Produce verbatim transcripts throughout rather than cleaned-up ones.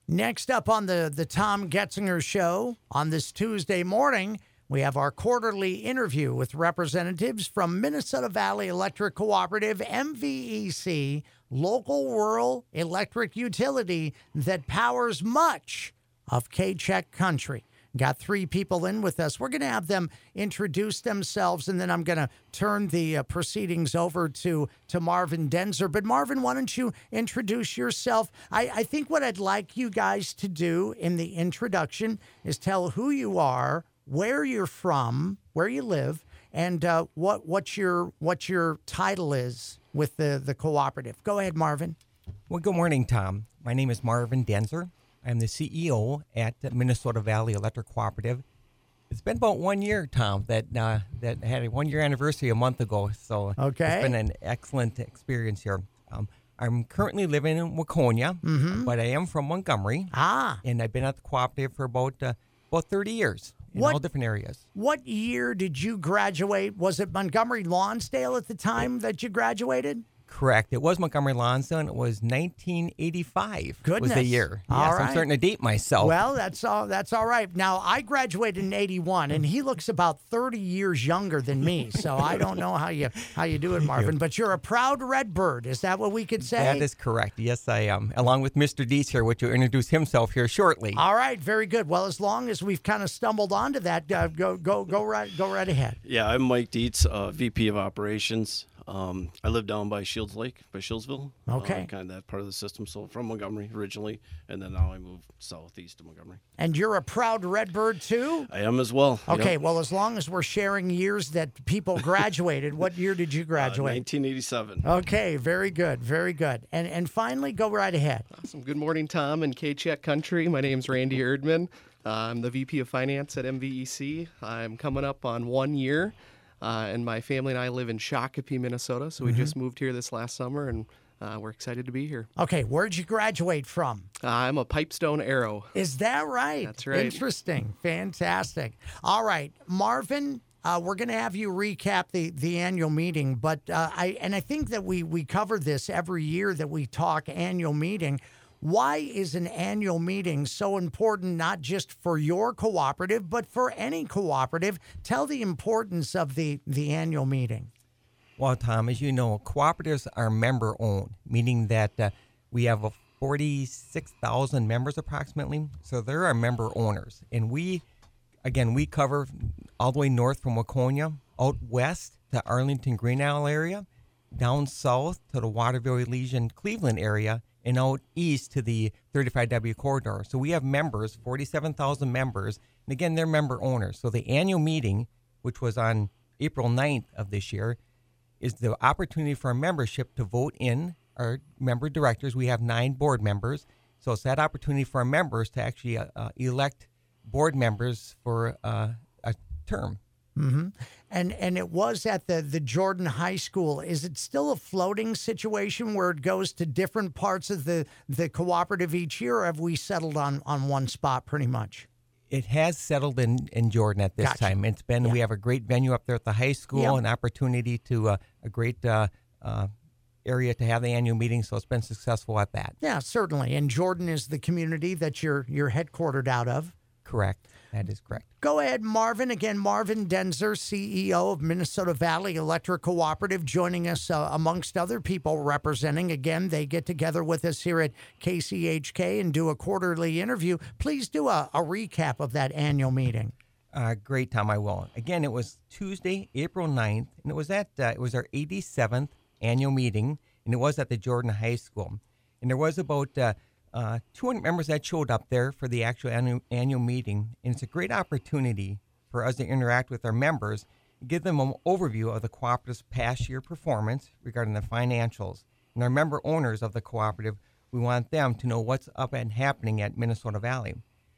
Next up on the, the Tom Getzinger Show on this Tuesday morning, we have our quarterly interview with representatives from Minnesota Valley Electric Cooperative, M V E C, local rural electric utility that powers much of K-Czech country. Got three people in with us. We're going to have them introduce themselves, and then I'm going to turn the uh, proceedings over to, to Marvin Denzer. But Marvin, why don't you introduce yourself? I, I think what I'd like you guys to do in the introduction is tell who you are, where you're from, where you live, and uh, what what your what your title is with the, the cooperative. Go ahead, Marvin. Well, good morning, Tom. My name is Marvin Denzer. I'm the C E O at Minnesota Valley Electric Cooperative. It's been about one year, Tom, that uh, that had a one-year anniversary a month ago, so okay. It's been an excellent experience here. Um, I'm currently living in Waconia, mm-hmm. but I am from Montgomery, ah. and I've been at the cooperative for about uh, about thirty years in what, all different areas. What year did you graduate? Was it Montgomery Lonsdale at the time it, that you graduated? Correct. It was Montgomery Lonsdale, and it was nineteen eighty-five. Goodness. Was the year. All yes, right. I'm starting to date myself. Well, that's all. That's all right. Now, I graduated in eighty-one, and he looks about thirty years younger than me. So I don't know how you how you do it, Marvin. But you're a proud Redbird. Is that what we could say? That is correct. Yes, I am. Along with Mister Dietz here, which will introduce himself here shortly. All right. Very good. Well, as long as we've kind of stumbled onto that, uh, go go go right go right ahead. Yeah, I'm Mike Dietz, uh, V P of Operations. Um, I live down by Shields Lake, by Shieldsville. Okay. Uh, kind of that part of the system. So from Montgomery originally, and then now I moved southeast to Montgomery. And you're a proud Redbird too? I am as well. Okay. Yep. Well, as long as we're sharing years that people graduated, what year did you graduate? Uh, nineteen eighty-seven. Okay. Very good. Very good. And and finally, go right ahead. Awesome. Good morning, Tom and K-Czech Country. My name's Randy Erdman. Uh, I'm the V P of Finance at M V E C. I'm coming up on one year. Uh, and my family and I live in Shakopee, Minnesota, so we mm-hmm. just moved here this last summer, and uh, we're excited to be here. Okay, where'd you graduate from? Uh, I'm a Pipestone Arrow. Is that right? That's right. Interesting. Fantastic. All right, Marvin, uh, we're going to have you recap the, the annual meeting, but uh, I and I think that we, we cover this every year that we talk annual meeting. Why is an annual meeting so important, not just for your cooperative, but for any cooperative? Tell the importance of the, the annual meeting. Well, Tom, as you know, cooperatives are member-owned, meaning that uh, we have a forty-six thousand members approximately, so they're our member owners. And we, again, we cover all the way north from Waconia, out west to Arlington Green Isle area, down south to the Waterville, Elysian, Cleveland area, and out east to the thirty-five W corridor. So we have members, forty-seven thousand members, and again, they're member owners. So the annual meeting, which was on April ninth of this year, is the opportunity for our membership to vote in our member directors. We have nine board members. So it's that opportunity for our members to actually uh, uh, elect board members for uh, a term. Mm-hmm. And and it was at the, the Jordan High School. Is it still a floating situation where it goes to different parts of the, the cooperative each year, or have we settled on, on one spot pretty much? It has settled in, in Jordan at this Gotcha. time. It's been Yeah. we have a great venue up there at the high school, Yeah. an opportunity to uh, a great uh, uh, area to have the annual meeting. So it's been successful at that. Yeah, certainly. And Jordan is the community that you're you're headquartered out of. Correct. That is correct. Go ahead, Marvin. Again, Marvin Denzer, C E O of Minnesota Valley Electric Cooperative, joining us uh, amongst other people representing. Again, they get together with us here at K C H K and do a quarterly interview. Please do a, a recap of that annual meeting. Uh, great, Tom. I will. Again, it was Tuesday, April ninth, and it was at uh, it was our eighty-seventh annual meeting, and it was at the Jordan High School. And there was about uh, uh, two hundred members that showed up there for the actual annual, annual meeting, and it's a great opportunity for us to interact with our members and give them an overview of the cooperative's past year performance regarding the financials. And our member owners of the cooperative, we want them to know what's up and happening at Minnesota Valley.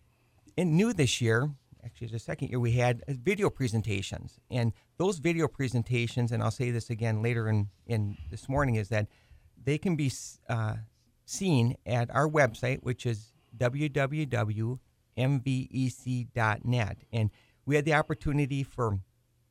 And new this year, actually the second year, we had video presentations. And those video presentations, and I'll say this again later in, in this morning, is that they can be uh, seen at our website, which is w w w dot m v e c dot net. And we had the opportunity for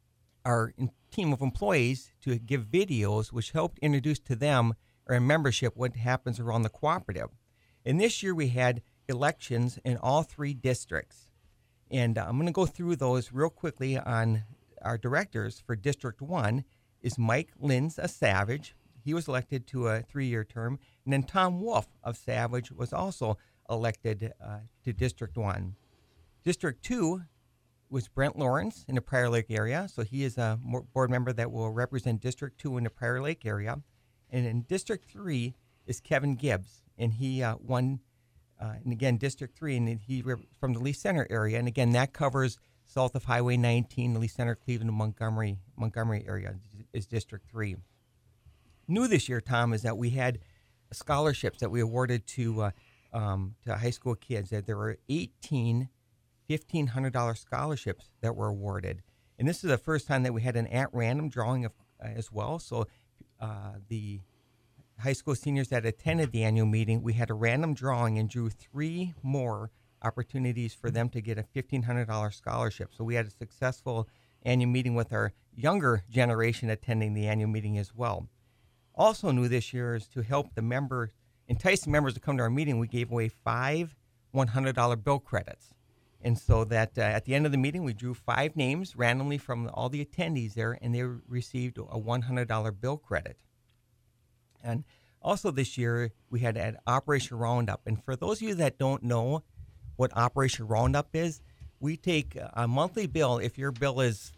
our team of employees to give videos which helped introduce to them or in membership what happens around the cooperative. And this year we had elections in all three districts. And uh, I'm going to go through those real quickly. On our directors for District one is Mike Lins of Savage. He was elected to a three-year term. And then Tom Wolf of Savage was also elected uh, to District one. District two was Brent Lawrence in the Prior Lake area. So he is a board member that will represent District two in the Prior Lake area. And in District three is Kevin Gibbs. And he uh, won, uh, and again, District three, and he rep- from the Lee Center area. And again, that covers south of Highway nineteen, the Lee Center, Cleveland, and Montgomery, Montgomery area is District three. New this year, Tom, is that we had scholarships that we awarded to uh, um, to high school kids. That there were eighteen fifteen hundred dollars scholarships that were awarded. And this is the first time that we had an at-random drawing of, uh, as well. So uh, the high school seniors that attended the annual meeting, we had a random drawing and drew three more opportunities for them to get a fifteen hundred dollars scholarship. So we had a successful annual meeting with our younger generation attending the annual meeting as well. Also new this year is to help the member, entice the members to come to our meeting, we gave away five one hundred dollars bill credits. And so that uh, at the end of the meeting, we drew five names randomly from all the attendees there, and they received a one hundred dollars bill credit. And also this year, we had an Operation Roundup. And for those of you that don't know what Operation Roundup is, we take a monthly bill. If your bill is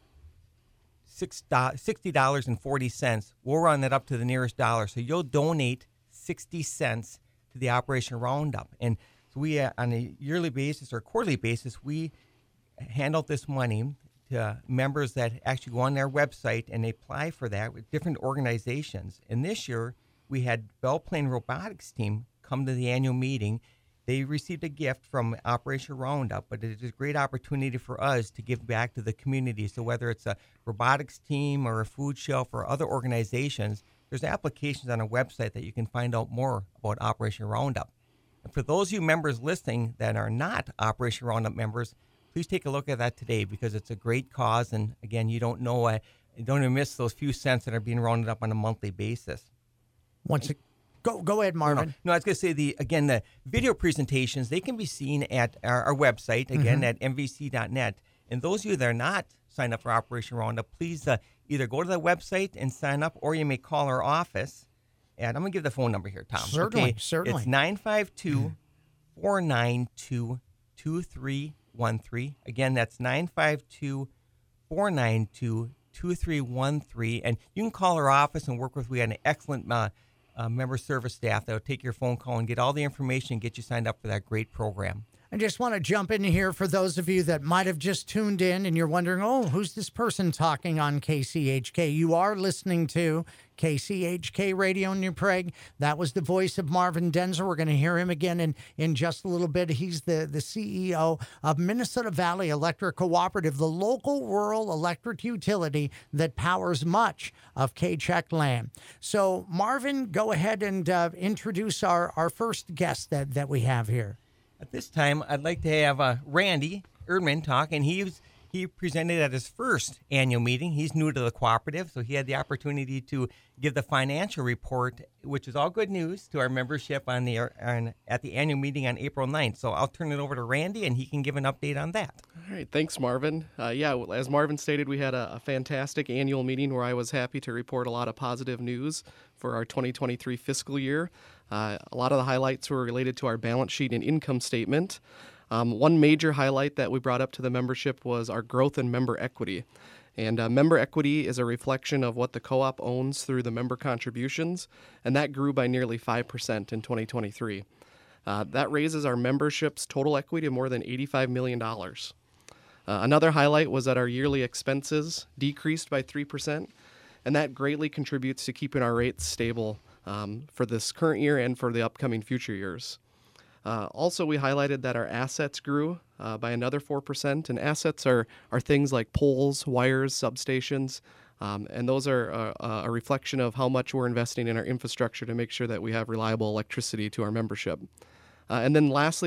sixty dollars and forty cents, we'll run that up to the nearest dollar. So you'll donate sixty cents to the Operation Roundup. And so we, uh, on a yearly basis or quarterly basis, we handle this money to members that actually go on their website and they apply for that with different organizations. And this year, we had Belle Plaine Robotics team come to the annual meeting. They received a gift from Operation Roundup, but it is a great opportunity for us to give back to the community. So whether it's a robotics team or a food shelf or other organizations, there's applications on our website that you can find out more about Operation Roundup. And for those of you members listening that are not Operation Roundup members, please take a look at that today because it's a great cause. And again, you don't know, uh, you don't even miss those few cents that are being rounded up on a monthly basis. Once it, go go ahead, Marvin. No, no, I was going to say, the again, the video presentations, they can be seen at our, our website, again, mm-hmm. at m v c dot net. And those of you that are not signed up for Operation Roundup, please uh, either go to the website and sign up, or you may call our office. And I'm going to give the phone number here, Tom. Certainly, okay? certainly. It's nine five two, four nine two, two three one three. Again, that's nine five two, four nine two, two three one three. And you can call our office and work with, we have an excellent uh, uh, member service staff that will take your phone call and get all the information and get you signed up for that great program. I just want to jump in here for those of you that might have just tuned in and you're wondering, oh, who's this person talking on K C H K? You are listening to K C H K Radio New Prague. That was the voice of Marvin Denzer. We're going to hear him again in, in just a little bit. He's the, the C E O of Minnesota Valley Electric Cooperative, the local rural electric utility that powers much of K-Czech land. So, Marvin, go ahead and uh, introduce our, our first guest that, that we have here. At this time, I'd like to have uh, Randy Erdman talk, and he was, he presented at his first annual meeting. He's new to the cooperative, so he had the opportunity to give the financial report, which is all good news to our membership on the on, at the annual meeting on April ninth. So I'll turn it over to Randy, and he can give an update on that. All right, thanks, Marvin. Uh, yeah, as Marvin stated, we had a, a fantastic annual meeting where I was happy to report a lot of positive news for our twenty twenty-three fiscal year. Uh, a lot of the highlights were related to our balance sheet and income statement. Um, one major highlight that we brought up to the membership was our growth in member equity. And uh, member equity is a reflection of what the co-op owns through the member contributions, and that grew by nearly five percent in twenty twenty-three. Uh, that raises our membership's total equity to more than eighty-five million dollars. Uh, another highlight was that our yearly expenses decreased by three percent, and that greatly contributes to keeping our rates stable um, for this current year and for the upcoming future years. Uh, also, we highlighted that our assets grew uh, by another four percent, and assets are, are things like poles, wires, substations, um, and those are uh, a reflection of how much we're investing in our infrastructure to make sure that we have reliable electricity to our membership. Uh, and then lastly, that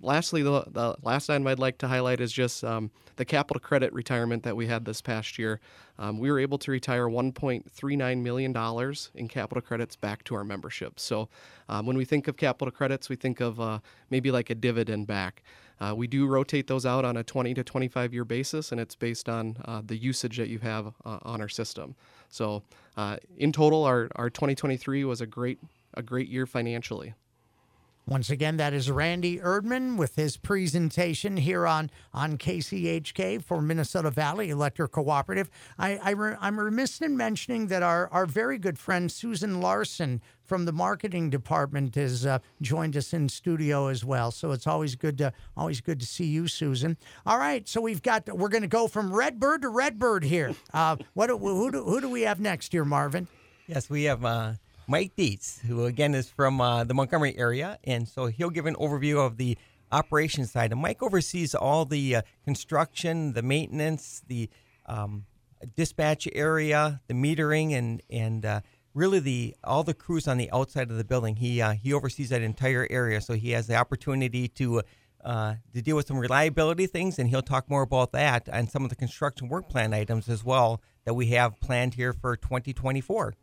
lastly, the, the last item I'd like to highlight is just um, the capital credit retirement that we had this past year. Um, we were able to retire one point three nine million dollars in capital credits back to our membership. So um, when we think of capital credits, we think of uh, maybe like a dividend back. Uh, we do rotate those out on a twenty to twenty-five year basis, and it's based on uh, the usage that you have uh, on our system. So uh, in total, our, our twenty twenty-three was a great a great year financially. Once again, that is Randy Erdman with his presentation here on, on K C H K for Minnesota Valley Electric Cooperative. I, I re, I'm remiss in mentioning that our, our very good friend Susan Larson from the marketing department has uh, joined us in studio as well. So it's always good to always good to see you, Susan. All right, so we've got we're going to go from Redbird to Redbird here. Uh, what do, who do who do we have next here, Marvin? Yes, we have uh, Mike Dietz, who again is from uh, the Montgomery area, and so he'll give an overview of the operations side. And Mike oversees all the uh, construction, the maintenance, the um, dispatch area, the metering, and and uh, really the all the crews on the outside of the building. He uh, he oversees that entire area, so he has the opportunity to uh, to deal with some reliability things, and he'll talk more about that and some of the construction work plan items as well that we have planned here for twenty twenty-four.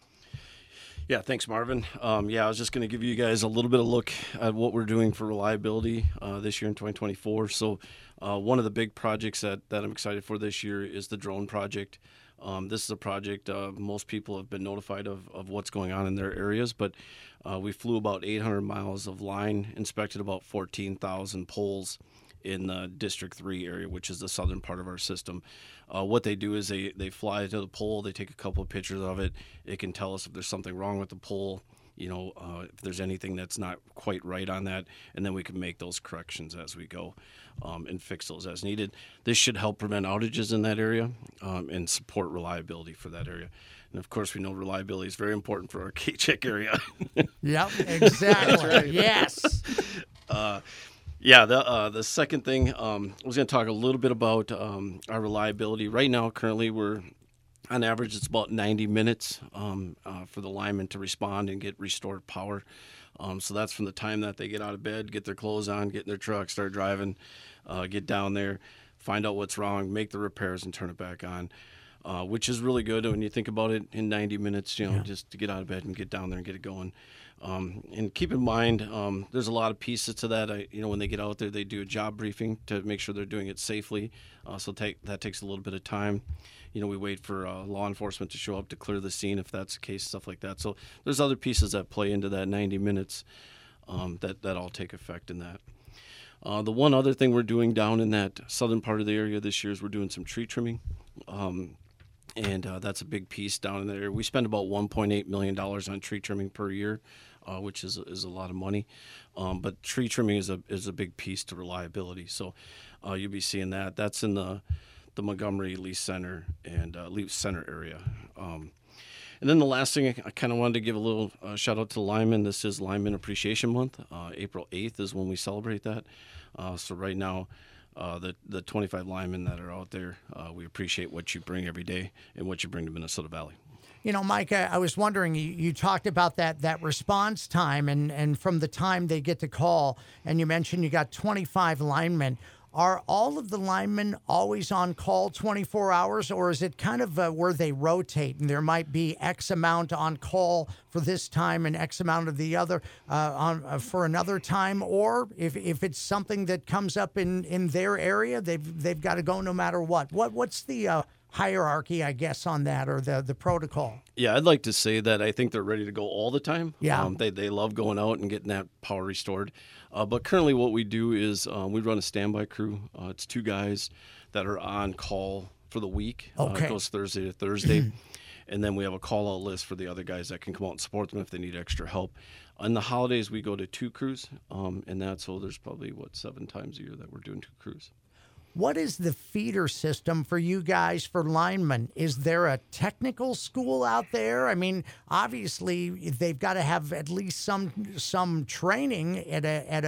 Yeah, thanks, Marvin. Um, yeah, I was just going to give you guys a little bit of look at what we're doing for reliability uh, this year in twenty twenty-four. So uh, one of the big projects that, that I'm excited for this year is the drone project. Um, this is a project uh, most people have been notified of, of what's going on in their areas, but uh, we flew about eight hundred miles of line, inspected about fourteen thousand poles in the District three area, which is the southern part of our system. Uh, what they do is they, they fly to the pole, they take a couple of pictures of it. It can tell us if there's something wrong with the pole, you know, uh, if there's anything that's not quite right on that, and then we can make those corrections as we go um, and fix those as needed. This should help prevent outages in that area um, and support reliability for that area. And of course, we know reliability is very important for our K-Check area. Yep, exactly. Right. Yes. Uh, Yeah, the uh, the second thing, um, I was going to talk a little bit about um, our reliability. Right now, currently, we're on average, it's about ninety minutes um, uh, for the linemen to respond and get restored power. Um, so that's from the time that they get out of bed, get their clothes on, get in their truck, start driving, uh, get down there, find out what's wrong, make the repairs, and turn it back on. Uh, which is really good when you think about it in ninety minutes, you know, yeah. just to get out of bed and get down there and get it going. Um, and keep in mind, um, there's a lot of pieces to that. I, you know, when they get out there, they do a job briefing to make sure they're doing it safely. Uh, so take, that takes a little bit of time. You know, we wait for uh, law enforcement to show up to clear the scene if that's the case, stuff like that. So there's other pieces that play into that ninety minutes um, that, that all take effect in that. Uh, the one other thing we're doing down in that southern part of the area this year is we're doing some tree trimming. Um, And uh, that's a big piece down in there. We spend about one point eight million dollars on tree trimming per year, uh, which is is a lot of money. Um, but tree trimming is a is a big piece to reliability. So uh, you'll be seeing that. That's in the the Montgomery Lease Center and uh, Lease Center area. Um, and then the last thing, I kind of wanted to give a little uh, shout out to linemen. This is Lineman Appreciation Month. Uh, April eighth is when we celebrate that. Uh, so right now, Uh, the the twenty-five linemen that are out there, uh, we appreciate what you bring every day and what you bring to Minnesota Valley. You know, Mike, I, I was wondering, you, you talked about that that response time and, and from the time they get the call, and you mentioned you got twenty-five linemen. Are all of the linemen always on call twenty-four hours, or is it kind of uh, where they rotate and there might be X amount on call for this time and X amount of the other uh, on uh, for another time? Or if, if it's something that comes up in, in their area, they've they've got to go no matter what. What what's the uh, hierarchy, I guess, on that, or the the protocol? Yeah, I'd like to say that I think they're ready to go all the time. Yeah, um, they they love going out and getting that power restored. Uh, but currently, what we do is um, we run a standby crew. Uh, it's two guys that are on call for the week. Okay, uh, it goes Thursday to Thursday, and then we have a call out list for the other guys that can come out and support them if they need extra help. On the holidays, we go to two crews, um, and that's so there's probably what seven times a year that we're doing two crews. What is the feeder system for you guys for linemen? Is there a technical school out there? I mean, obviously they've got to have at least some some training at a at a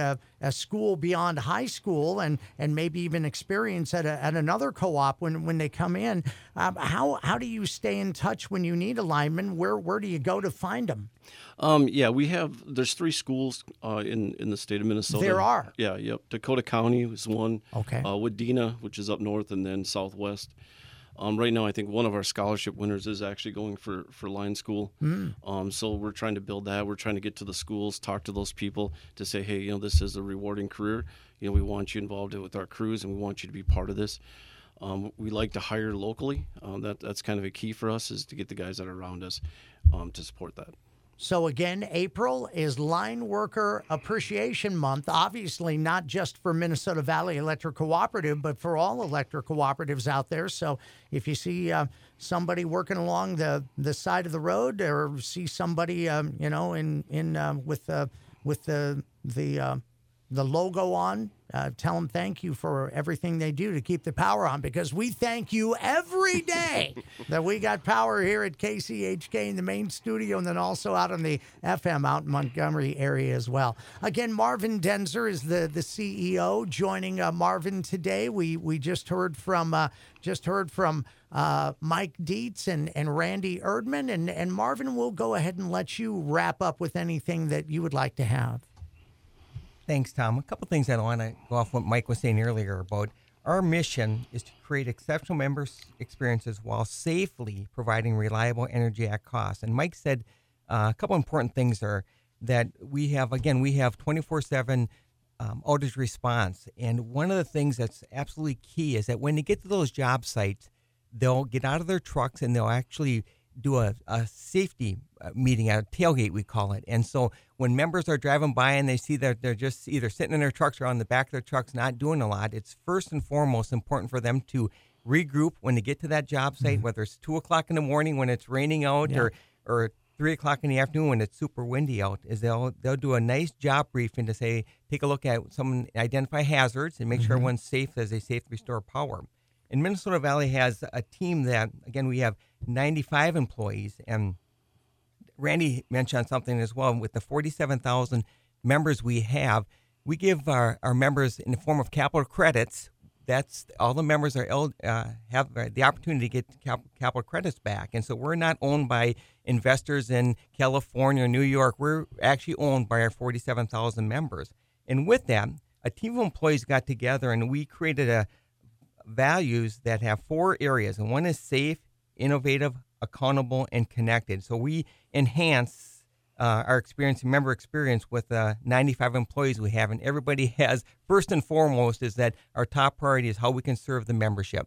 a school beyond high school and, and maybe even experience at, a, at another co-op when, when they come in. Um, how how do you stay in touch when you need a lineman? Where where do you go to find them? Um, yeah, we have, there's three schools uh, in, in the state of Minnesota. There are? Yeah, yep. Dakota County is one. Okay. Uh, Wadena, which is up north, and then southwest. Um, right now, I think one of our scholarship winners is actually going for, for line school. Mm. Um, so we're trying to build that. We're trying to get to the schools, talk to those people to say, hey, you know, this is a rewarding career. You know, we want you involved with our crews, and we want you to be part of this. Um, we like to hire locally. Um, that that's kind of a key for us, is to get the guys that are around us um, to support that. So again, April is Line Worker Appreciation Month, obviously not just for Minnesota Valley Electric Cooperative, but for all electric cooperatives out there. So if you see uh, somebody working along the, the side of the road, or see somebody, um, you know, in in uh, with uh, with the the uh, the logo on, uh, tell them thank you for everything they do to keep the power on, because we thank you every day that we got power here at K C H K in the main studio, and then also out on the F M out in Montgomery area as well. Again, Marvin Denzer is the, the C E O. Joining uh, Marvin today, we we just heard from uh, just heard from uh, Mike Dietz and, and Randy Erdman, and, and Marvin will go ahead and let you wrap up with anything that you would like to have. Thanks, Tom. A couple things I want to go off what Mike was saying earlier about our mission is to create exceptional member experiences while safely providing reliable energy at cost. And Mike said uh, a couple important things are that we have, again, we have twenty-four seven um, outage response. And one of the things that's absolutely key is that when they get to those job sites, they'll get out of their trucks and they'll actually do a, a safety meeting, a tailgate, we call it. And so when members are driving by and they see that they're just either sitting in their trucks or on the back of their trucks not doing a lot, it's first and foremost important for them to regroup when they get to that job site, mm-hmm. whether it's two o'clock in the morning when it's raining out, yeah. or or three o'clock in the afternoon when it's super windy out, is they'll they'll do a nice job briefing to say, take a look at some, identify hazards and make mm-hmm. sure everyone's safe as they safely restore power. And Minnesota Valley has a team that, again, we have ninety-five employees, and Randy mentioned something as well. With the forty-seven thousand members we have, we give our, our members in the form of capital credits. That's all the members are uh, have the opportunity to get cap- capital credits back. And so we're not owned by investors in California or New York. We're actually owned by our forty-seven thousand members. And with that, a team of employees got together and we created a values that have four areas. And one is safe, innovative, accountable, and connected. So we enhance uh, our experience, member experience, with uh, ninety-five employees we have. And everybody has, first and foremost, is that our top priority is how we can serve the membership.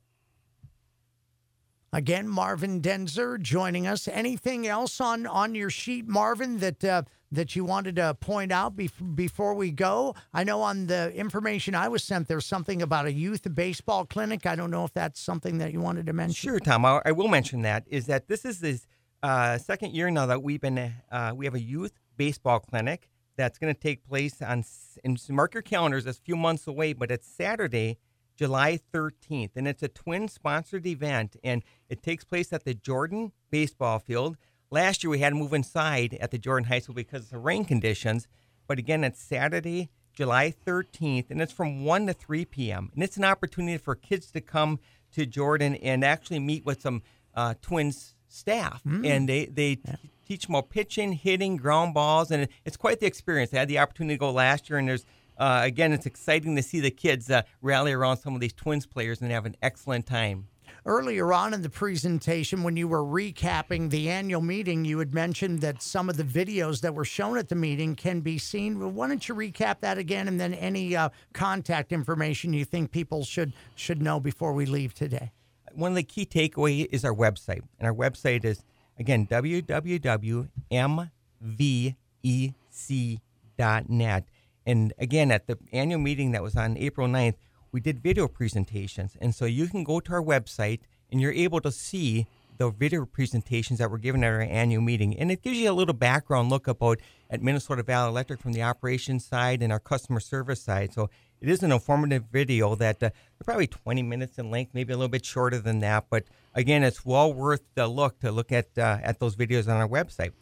Again, Marvin Denzer joining us. Anything else on, on your sheet, Marvin, that uh, that you wanted to point out bef- before we go? I know on the information I was sent, there's something about a youth baseball clinic. I don't know if that's something that you wanted to mention. Sure, Tom. I, I will mention that. Is that this is the uh, second year now that we've been uh, we have a youth baseball clinic that's going to take place on. And mark your calendars. It's a few months away, but it's Saturday, July thirteenth, and it's a twin-sponsored event, and it takes place at the Jordan baseball field. Last year, we had to move inside at the Jordan High School because of the rain conditions, but again, it's Saturday, July thirteenth, and it's from one to three p.m., and it's an opportunity for kids to come to Jordan and actually meet with some uh, Twins staff, mm. and they, they yeah. t- teach them about pitching, hitting, ground balls, and it, it's quite the experience. I had the opportunity to go last year, and there's Uh, again, it's exciting to see the kids uh, rally around some of these Twins players and have an excellent time. Earlier on in the presentation, when you were recapping the annual meeting, you had mentioned that some of the videos that were shown at the meeting can be seen. Well, why don't you recap that again, and then any uh, contact information you think people should should know before we leave today? One of the key takeaways is our website. And our website is, again, w w w dot m v e c dot net. And again, at the annual meeting that was on April ninth, we did video presentations. And so you can go to our website and you're able to see the video presentations that were given at our annual meeting. And it gives you a little background look about at Minnesota Valley Electric from the operations side and our customer service side. So it is an informative video that uh, they're probably twenty minutes in length, maybe a little bit shorter than that. But again, it's well worth the look to look at uh, at those videos on our website.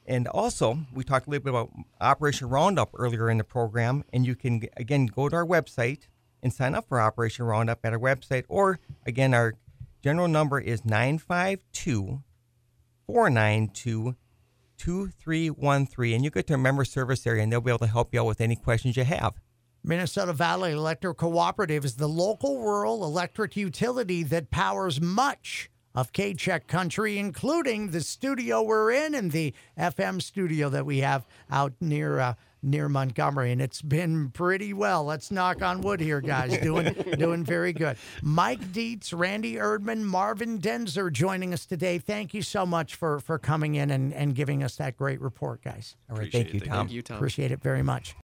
And also, we talked a little bit about Operation Roundup earlier in the program, and you can, again, go to our website and sign up for Operation Roundup at our website. Or, again, our general number is nine five two, four nine two, two three one three, and you get to a member service area, and they'll be able to help you out with any questions you have. Minnesota Valley Electric Cooperative is the local rural electric utility that powers much of K-Check country, including the studio we're in and the F M studio that we have out near uh, near Montgomery. And it's been pretty well. Let's knock on wood here, guys. Doing doing very good. Mike Dietz, Randy Erdman, Marvin Denzer joining us today. Thank you so much for, for coming in and, and giving us that great report, guys. All right, Appreciate thank you, it. Tom. Thank you, Tom. Appreciate it very much.